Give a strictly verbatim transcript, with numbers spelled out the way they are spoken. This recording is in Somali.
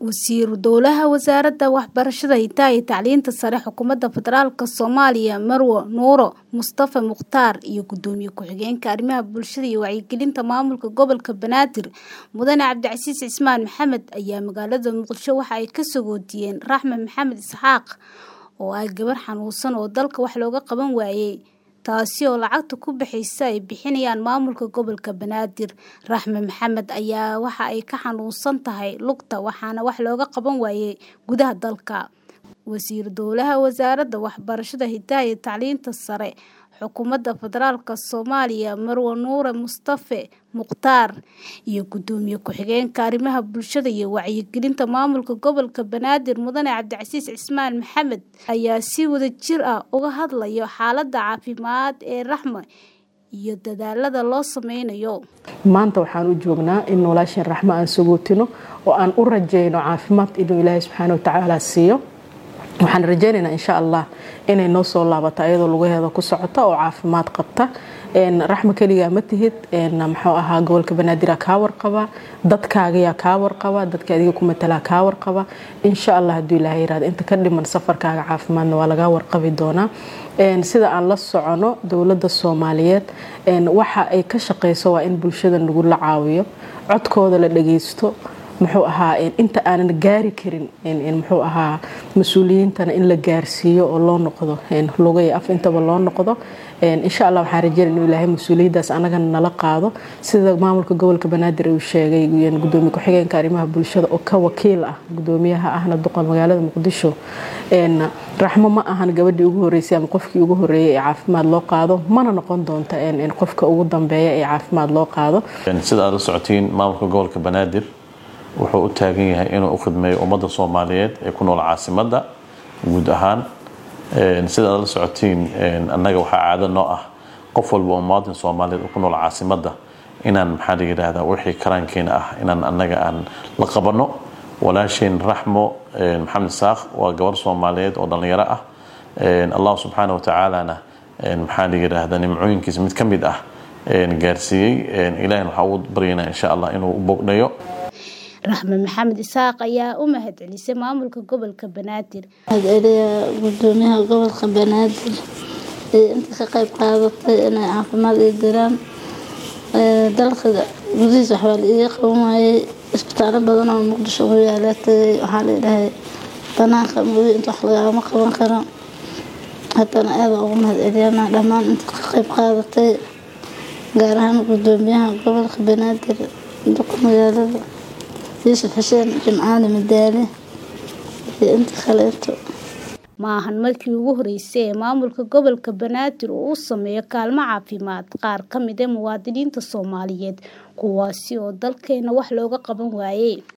Wasiir Dowlaha Wasaaradda Waxbarashada Hidaha iyo Tacliinta Sare Xukuumadda Federaalka Soomaaliya Marwo Nuuro Mustafa Mukhtaar iyo Gudoomiye Ku-xigeenka Arrimaha Bulshada iyo Wacyigelinta Maamulka Gobolka Banaadir Mudane Cabdicasiis Cismaan Maxamed ayaa magaalada Muqdisho waxa ay ka sagootiyeen Raxme Maxamed Isxaaq oo ay gabar xanuunsan oo dalka wax looga qaban waayay taasi oo lacagta ku bixaysa ay bixinayaan maamulka gobolka Banaadir. Raxme Maxamed ayaa waxa ay ka xanuunsan tahay lugta waxaana wax looga qaban waayay gudaha dalka. Wasiir Dowlaha Wasaaradda Waxbarashada Hidaha iyo Tacliinta Sare Xukuumadda Federaalka Soomaaliya Marwo Nuuro Mustafa Mukhtaar iyo Gudoomiye Ku-xigeenka Arrimaha Bulshada iyo Wacyigelinta Maamulka Gobolka Banaadir Mudane Cabdicasiis Cismaan Maxamed ayaa si wadajir ah uga hadlaya xaaladda caafimaad ee Raxme iyo dadaalada loo sameynayo. maanta waxaan u joognaa in walaashin Raxme aan sagootino oo aan u rajeyno caafimaad inuu Ilaahay Subxaanahu wa Tacaala siiyo. waxaan rajeynaynaa insha Allah inay noo soo laabato ayadoo lugaheeda ku socota oo caafimaad qabta. een Raxme kaliya ma tihid een maxuu ahaa gobolka Banaadir ka warqaba dadkaaga yaa ka warqaba dadka adiga ku matala ka warqaba insha Allah hadii Ilaahay yiraahdo inta ka dhiman safarkaaga caafimaadna waa laga warqabi doonaa. een sida aan la socono dawladda Soomaaliyeed een waxa ay ka shaqeyso waa in bulshada lagu la caawiyo codkooda la dhageysto muxuu ahaa inta aanan gaari karin in muxuu ahaa mas'uuliyiintana in la gaarsiiyo oo loo noqdo in lugay af intaba loo noqdo in insha Allah waxaan rajaynayaa inuu Ilaahay mas'uuliyadaas anaga nala qaado sida maamulka gobolka Banaadir uu sheegay in Gudoomiye Ku-xigeenka Arrimaha Bulshada oo ka wakiil ah gudoomiyaha ahna duqa magaalada Muqdisho in Raxme ma ahan gabadhii ugu horeysay ama qofkii ugu horeeyay ee caafimaad loo qaado mana noqon doonto in in qofka ugu dambeeya ee caafimaad loo qaado sida aad socotiin maamulka gobolka Banaadir wuxuu u taagan yahay inuu u khidmeeyo ummadda Soomaaliyeed ee ku nool caasimadda guud ahaan ee sida aad la socotiin annaga waxa caado noo ah qof walba oo muwaadin Soomaaliyeed oo ku nool caasimadda inaan maxaa la yiraahdaa wixii karankeena ah inaan annaga aan la qabano walaashin Raxmo Maxamed Isxaaq waa gabar Soomaaliyeed oo dhalinyaro ah ee Allah Subhanahu wa Ta'ala maxaa la yiraahdaa nimcooyinkiisa mid kamid ah ee gaarsiiyay Ilaahay waxa uu baryaynaa insha Allah inuu u bognayo. Raxme Maxamed Isxaaq ayaa u mahadcelisay maamulka gobolka Banaadir. Hadalaya gudoomiyaha gobolka Banaadir ee inta ka qayb qaadatay inay caafimaad ay diraan ee dalka gudihiisa waxa la iga qabanayay isbitaallo badan oo Muqdisho ku yaalatay waxa la yiraahday banaanka muddo inta wax laga qaban karo haddana aad ugu mahadceliyana dhammaan inta ka qayb qaadatay gaar ahaan gudoomiyaha gobolka Banaadir duqa magaalada Yusuf Xuseen Jimcaale Madaale inta khaleeto maahan markii ugu horeysay ee maamulka gobolka Banaadir uu sameeyo kaalmo caafimaad qaar ka mid ah muwaadiniinta Soomaaliyeed kuwaasi oo dalkeena wax looga qaban waayay.